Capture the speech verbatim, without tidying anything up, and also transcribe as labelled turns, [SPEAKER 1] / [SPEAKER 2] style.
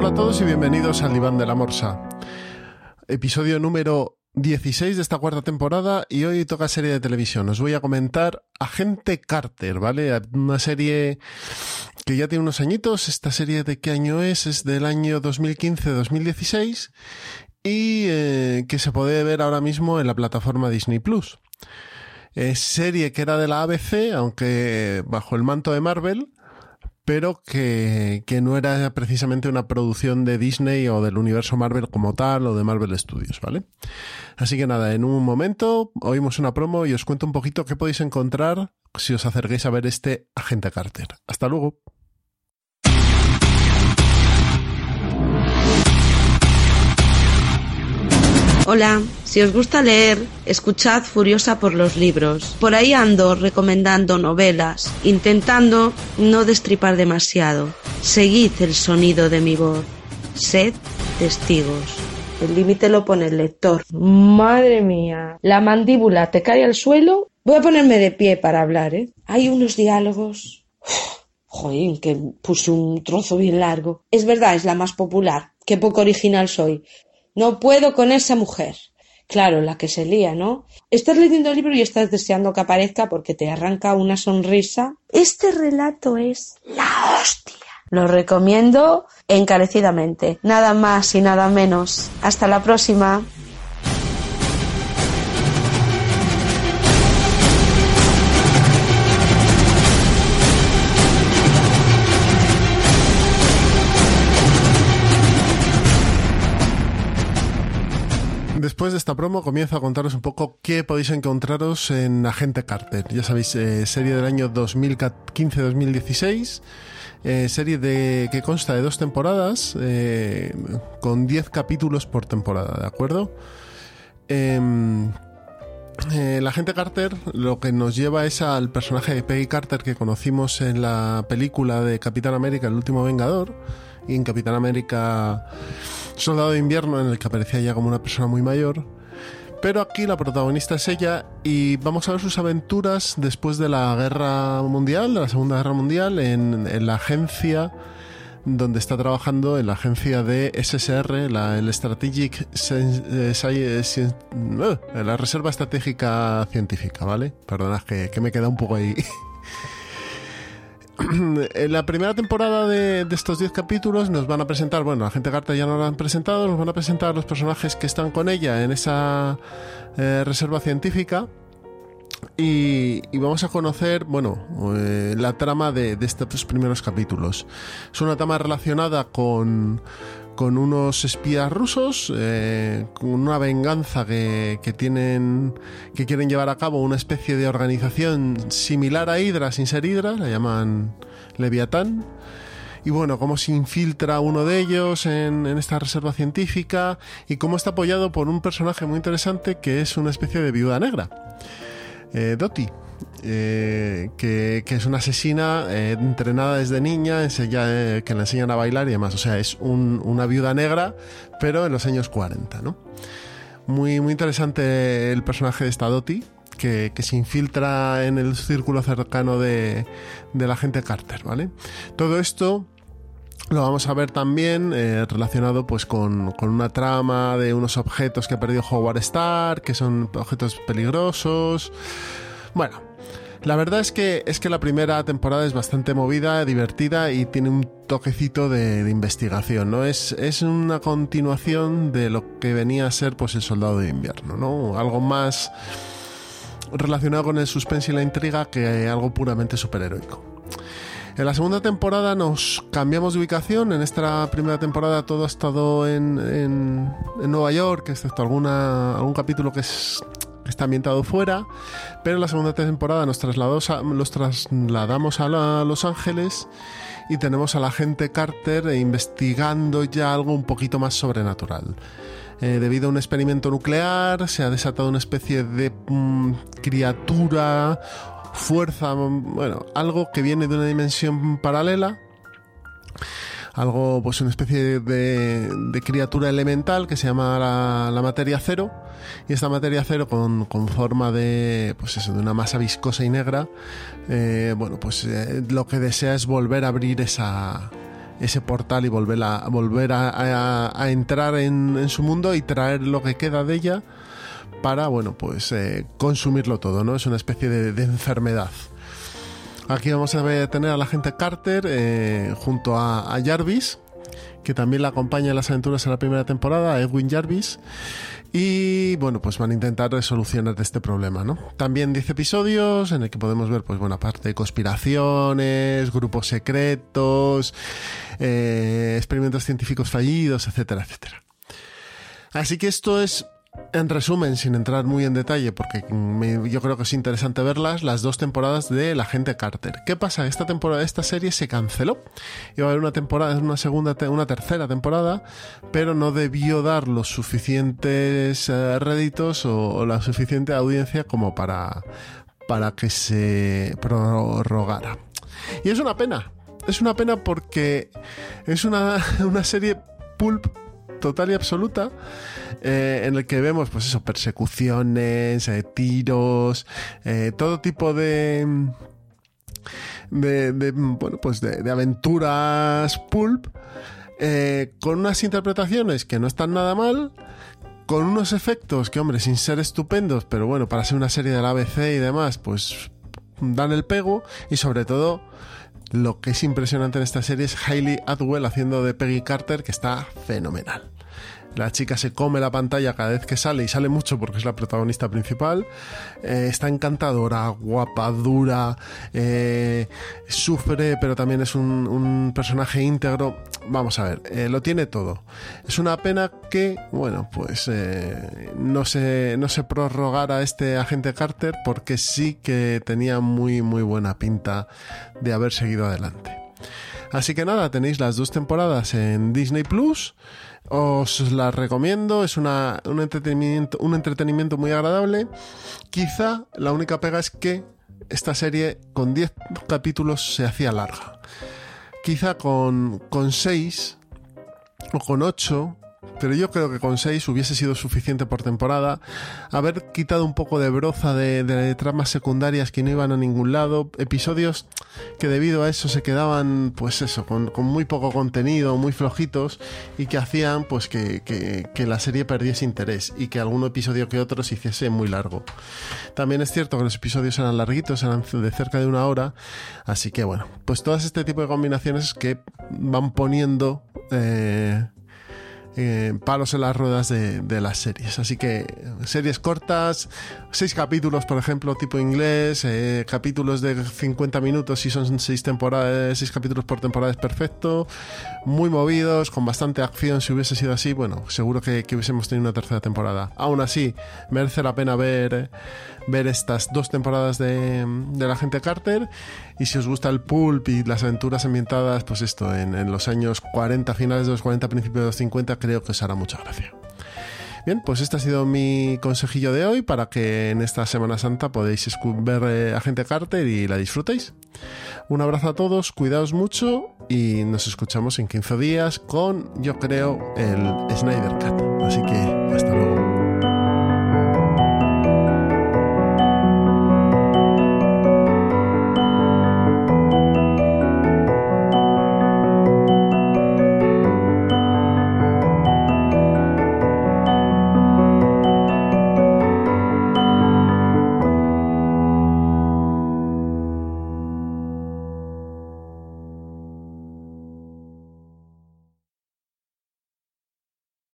[SPEAKER 1] a todos y bienvenidos al Diván de la Morsa. Episodio número dieciséis de esta cuarta temporada y hoy toca serie de televisión. Os voy a comentar Agente Carter, ¿vale? Una serie que ya tiene unos añitos. Esta serie, ¿de qué año es? Es del año dos mil quince dos mil dieciséis y eh, que se puede ver ahora mismo en la plataforma Disney Plus. Eh, serie que era de la A B C, aunque bajo el manto de Marvel, pero que, que no era precisamente una producción de Disney o del universo Marvel como tal o de Marvel Studios, ¿vale? Así que nada, en un momento oímos una promo y os cuento un poquito qué podéis encontrar si os acerquéis a ver este Agente Carter. Hasta luego.
[SPEAKER 2] Hola, si os gusta leer, escuchad Furiosa por los libros. Por ahí ando recomendando novelas, intentando no destripar demasiado. Seguid el sonido de mi voz. Sed testigos. El límite lo pone el lector. Madre mía, la mandíbula te cae al suelo. Voy a ponerme de pie para hablar, ¿eh? Hay unos diálogos... Joder, que puse un trozo bien largo. Es verdad, es la más popular. Qué poco original soy. No puedo con esa mujer. Claro, la que se lía, ¿no? Estás leyendo el libro y estás deseando que aparezca porque te arranca una sonrisa. Este relato es la hostia. Lo recomiendo encarecidamente. Nada más y nada menos. Hasta la próxima.
[SPEAKER 1] Después de esta promo comienzo a contaros un poco qué podéis encontraros en Agente Carter. Ya sabéis, eh, serie del año dos mil quince dos mil dieciséis, eh, serie de, que consta de dos temporadas, eh, con diez capítulos por temporada, ¿de acuerdo? Eh, eh, el Agente Carter lo que nos lleva es al personaje de Peggy Carter que conocimos en la película de Capitán América, el último Vengador, y en Capitán América Soldado de Invierno, en el que aparecía ya como una persona muy mayor, pero aquí la protagonista es ella y vamos a ver sus aventuras después de la Guerra Mundial, de la Segunda Guerra Mundial, en, en la agencia donde está trabajando, en la agencia de S S R, la, el Strategic eh, Science, uh, la Reserva Estratégica Científica, ¿vale? Perdonad que, que me queda un poco ahí. En la primera temporada de, de estos diez capítulos nos van a presentar, bueno, la Agente Carter ya nos la han presentado, nos van a presentar los personajes que están con ella en esa eh, reserva científica y, y vamos a conocer, bueno, eh, la trama de, de estos primeros capítulos. Es una trama relacionada con... con unos espías rusos, eh, con una venganza que, que tienen, que quieren llevar a cabo una especie de organización similar a Hydra, sin ser Hydra, la llaman Leviatán. Y bueno, cómo se infiltra uno de ellos en, en esta reserva científica y cómo está apoyado por un personaje muy interesante que es una especie de viuda negra, eh, Dottie. Eh, que, que es una asesina eh, entrenada desde niña, enseña, eh, que le enseñan a bailar y demás. O sea, es un, una viuda negra, pero en los años cuarenta, ¿no? Muy, muy interesante el personaje de esta Dottie, que, que se infiltra en el círculo cercano de, de la Agente Carter, ¿vale? Todo esto lo vamos a ver también eh, relacionado pues con, con una trama de unos objetos que ha perdido Howard Stark, que son objetos peligrosos. Bueno, la verdad es que es que la primera temporada es bastante movida, divertida y tiene un toquecito de, de investigación, ¿no? Es, es una continuación de lo que venía a ser pues el Soldado de Invierno, ¿no? Algo más relacionado con el suspense y la intriga que algo puramente superheroico. En la segunda temporada nos cambiamos de ubicación. En esta primera temporada todo ha estado en, en, en Nueva York, excepto alguna, algún capítulo que es... está ambientado fuera, pero en la segunda temporada nos, a, nos trasladamos a, la, a Los Ángeles y tenemos a la Agente Carter investigando ya algo un poquito más sobrenatural. Eh, debido a un experimento nuclear se ha desatado una especie de mmm, criatura, fuerza, bueno, algo que viene de una dimensión paralela, algo, pues una especie de, de criatura elemental que se llama la, la materia cero, y esta materia cero con, con forma de, pues eso, de una masa viscosa y negra, eh, bueno, pues eh, lo que desea es volver a abrir esa, ese portal y volver a, volver a, a, a entrar en, en su mundo y traer lo que queda de ella para, bueno, pues eh, consumirlo todo, ¿no? Es una especie de, de enfermedad. Aquí vamos a ver, tener a la agente Carter eh, junto a, a Jarvis, que también la acompaña en las aventuras en la primera temporada, a Edwin Jarvis, y bueno, pues van a intentar solucionar este problema, ¿no? También diez episodios en el que podemos ver, pues bueno, aparte de conspiraciones, grupos secretos, eh, experimentos científicos fallidos, etcétera, etcétera. Así que esto es, en resumen, sin entrar muy en detalle, porque me, yo creo que es interesante verlas, las dos temporadas de La Agente Carter. ¿Qué pasa? Esta temporada, esta serie se canceló. Iba a haber una temporada, una segunda, una tercera temporada, pero no debió dar los suficientes uh, réditos o, o la suficiente audiencia como para, para que se prorrogara. Y es una pena. Es una pena porque es una, una serie pulp total y absoluta, eh, en el que vemos, pues eso, persecuciones, eh, tiros, eh, todo tipo de, de, de bueno, pues de, de aventuras pulp, eh, con unas interpretaciones que no están nada mal, con unos efectos que, hombre, sin ser estupendos, pero bueno, para ser una serie de la A B C y demás, pues dan el pego, y sobre todo, lo que es impresionante en esta serie es Hayley Atwell haciendo de Peggy Carter, que está fenomenal. La chica se come la pantalla cada vez que sale, y sale mucho porque es la protagonista principal. Eh, está encantadora, guapa, dura, eh, sufre, pero también es un, un personaje íntegro. Vamos a ver, eh, lo tiene todo. Es una pena que, bueno, pues eh, no se, no se prorrogara este agente Carter, porque sí que tenía muy, muy buena pinta de haber seguido adelante. Así que nada, tenéis las dos temporadas en Disney Plus. Os las recomiendo, es una, un, entretenimiento, un entretenimiento muy agradable. Quizá la única pega es que esta serie con diez capítulos se hacía larga. Quizá con, con seis o con ocho, pero yo creo que con seis hubiese sido suficiente por temporada. Haber quitado un poco de broza de, de tramas secundarias que no iban a ningún lado, episodios que debido a eso se quedaban, pues eso, con, con muy poco contenido, muy flojitos, y que hacían pues que, que, que la serie perdiese interés y que algún episodio que otro se hiciese muy largo. También es cierto que los episodios eran larguitos, eran de cerca de una hora, así que bueno, pues todas este tipo de combinaciones que van poniendo eh, Eh, palos en las ruedas de, de las series. Así que series cortas, seis capítulos, por ejemplo, tipo inglés, eh, capítulos de cincuenta minutos, si son seis temporadas, seis capítulos por temporada, es perfecto. Muy movidos, con bastante acción. Si hubiese sido así, bueno, seguro que, que hubiésemos tenido una tercera temporada. Aún así, merece la pena ver, ver estas dos temporadas de, de La Agente Carter. Y si os gusta el pulp y las aventuras ambientadas, pues esto, en, en los años cuarenta, finales de los cuarenta, principios de los cincuenta, creo que os hará mucha gracia. Bien, pues este ha sido mi consejillo de hoy para que en esta Semana Santa podéis ver eh, Agente Carter y la disfrutéis. Un abrazo a todos, cuidaos mucho y nos escuchamos en quince días con, yo creo, el Snyder Cut. Así que hasta luego.